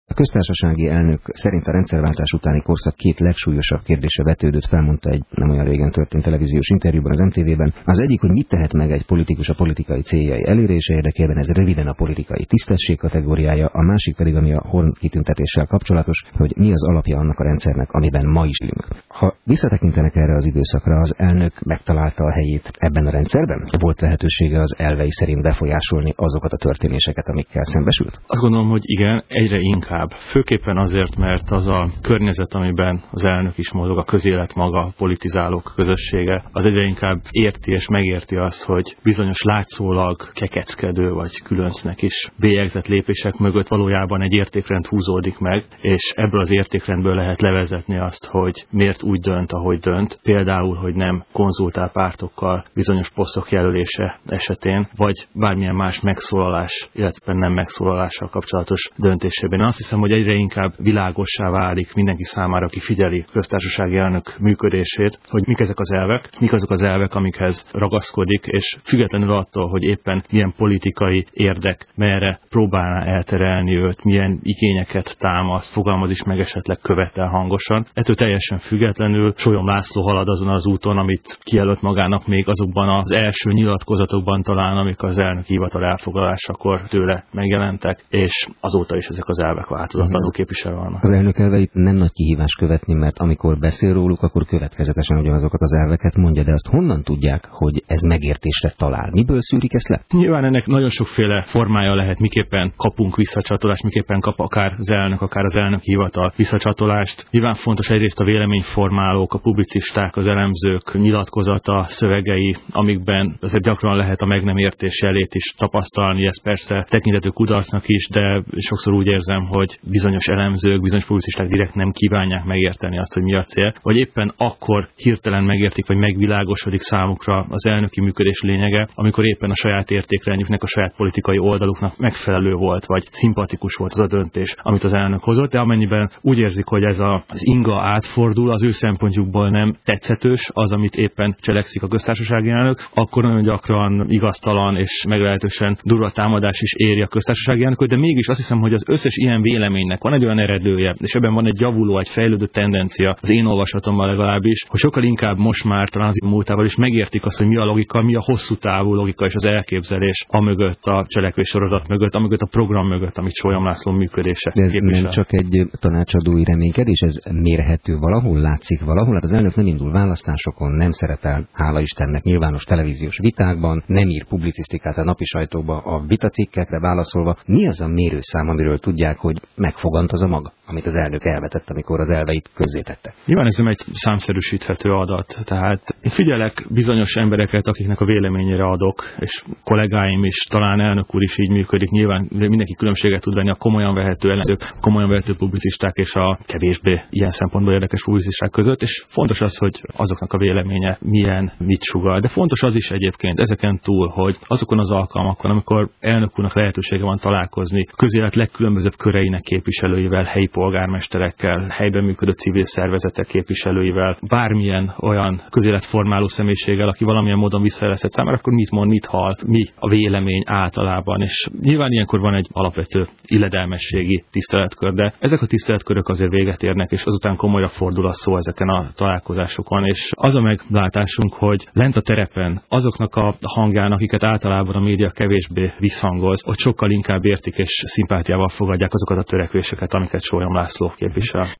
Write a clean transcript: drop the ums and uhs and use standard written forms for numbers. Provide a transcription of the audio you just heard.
A köztársasági elnök szerint a rendszerváltás utáni korszak két legsúlyosabb kérdése vetődött fel, mondta egy nem olyan régen történt televíziós interjúban az MTV-ben. Az egyik, hogy mit tehet meg egy politikus a politikai céljai elérése érdekében, ez röviden a politikai tisztesség kategóriája, a másik pedig, ami a Horn kitüntetéssel kapcsolatos, hogy mi az alapja annak a rendszernek, amiben ma is élünk. Ha visszatekintenek erre az időszakra, az elnök megtalálta a helyét ebben a rendszerben? Volt lehetősége az elvei szerint befolyásolni azokat a történéseket, amikkel szembesült? Azt gondolom, hogy igen, egyre inkább. Főképpen azért, mert az a környezet, amiben az elnök is mozog, a közélet maga, a politizálók közössége, az egyre inkább érti és megérti azt, hogy bizonyos látszólag kekeckedő vagy különcnek is bélyegzett lépések mögött valójában egy értékrend húzódik meg, és ebből az értékrendből lehet levezetni azt, hogy miért úgy dönt, ahogy dönt. Például, hogy nem konzultál pártokkal bizonyos posztok jelölése esetén, vagy bármilyen más megszólalás, illetve nem megszólalással kapcsolatos döntésében. Azt hiszem, hogy egyre inkább világossá válik mindenki számára, aki figyeli köztársasági elnök működését, hogy mik ezek az elvek, mik azok az elvek, amikhez ragaszkodik, és függetlenül attól, hogy éppen milyen politikai érdek merre próbálná elterelni őt, milyen igényeket támaszt, fogalmaz is meg esetleg követel hangosan. Ettől teljesen függetlenül Sólyom László halad azon az úton, amit kijelölt magának még azokban az első nyilatkozatokban talán, amik az elnök hivatal elfoglalásakor tőle megjelentek, és azóta is ezek az elvek változatlanul képviselve vannak. Az elnök elveit nem nagy kihívás követni, mert amikor beszél róluk, akkor következetesen ugyanazokat az elveket mondja, de azt honnan tudják, hogy ez megértésre talál? Miből szűrik ezt le? Nyilván ennek nagyon sokféle formája lehet, miképpen kapunk visszacsatolást, miképpen kap akár az elnök hivatal visszacsatolást. Nyilván fontos egyrészt a véleményformálók, a publicisták, az elemzők nyilatkozata, szövegei, amikben azért gyakran lehet a meg nem értés jelét is tapasztalni, ez persze tekintető kudarcnak is, de sokszor úgy érzem, hogy bizonyos elemzők, bizonyos publicisták direkt nem kívánják megérteni azt, hogy mi a cél, vagy éppen akkor hirtelen megértik, vagy megvilágosodik számukra az elnöki működés lényege, amikor éppen a saját értékrendjüknek, a saját politikai oldaluknak megfelelő volt, vagy szimpatikus volt az a döntés, amit az elnök hozott, de amennyiben úgy érzik, hogy ez az inga átfordul, az ő szempontjukból nem tetszetős az, amit éppen cselekszik a köztársasági elnök, akkor nagyon gyakran igaztalan és meglehetősen durva támadás is éri a köztársasági elnököt, de mégis azt hiszem, hogy az összes ilyen véleménynek van egy olyan eredője, és ebben van egy javuló, egy fejlődő tendencia, az én olvasatomban legalábbis, hogy sokkal inkább most már talán az múltával is megértik azt, hogy mi a logika, mi a hosszú távú logika és az elképzelés amögött a cselekvés sorozat mögött, amögött a program mögött, amit Sólyom László működése ez képvisel. Nem csak egy tanácsadói reménykedés, ez mérhető valahol, látszik valahol. Hát az elnök nem indul választásokon, nem szerepel, hála Istennek, nyilvános televíziós vitákban, nem ír publicisztikát a napi sajtóba a vitacikkekre válaszolva. Mi az a mérőszám, amiről tudják, hogy megfogant az a maga, amit az elnök elvetett, amikor az elveit közzétette? Nyilván ez nem egy számszerűsíthető adat. Tehát én figyelek bizonyos embereket, akiknek a véleményére adok, és kollégáim is, talán elnök úr is így működik. Nyilván mindenki különbséget tud venni a komolyan vehető ellenzők, a komolyan vehető publicisták és a kevésbé ilyen szempontból érdekes publicisták között, és fontos az, hogy azoknak a véleménye milyen, mit sugall. De fontos az is egyébként ezeken túl, hogy azokon az alkalmakon, amikor elnök úrnak lehetősége van találkozni közélet legkülönbözőbb köreinek képviselőivel, helyi polgármesterekkel, helyben működő civil szervezetek képviselőivel, bármilyen olyan közéletformáló személyiséggel, aki valamilyen módon visszajelezhet számára, akkor mit mond, mit hall, mi a vélemény általában. És nyilván ilyenkor van egy alapvető illedelmességi tiszteletkör, de ezek a tiszteletkörök azért véget érnek, és azután komolyra fordul a szó ezeken a találkozásokon. És az a meglátásunk, hogy lent a terepen azoknak a hangján, akiket általában a média kevésbé visszhangoz, ott sokkal inkább értik és szimpátiával fogadják azokat a törekvéseket, amiket Sólyom László képvisel.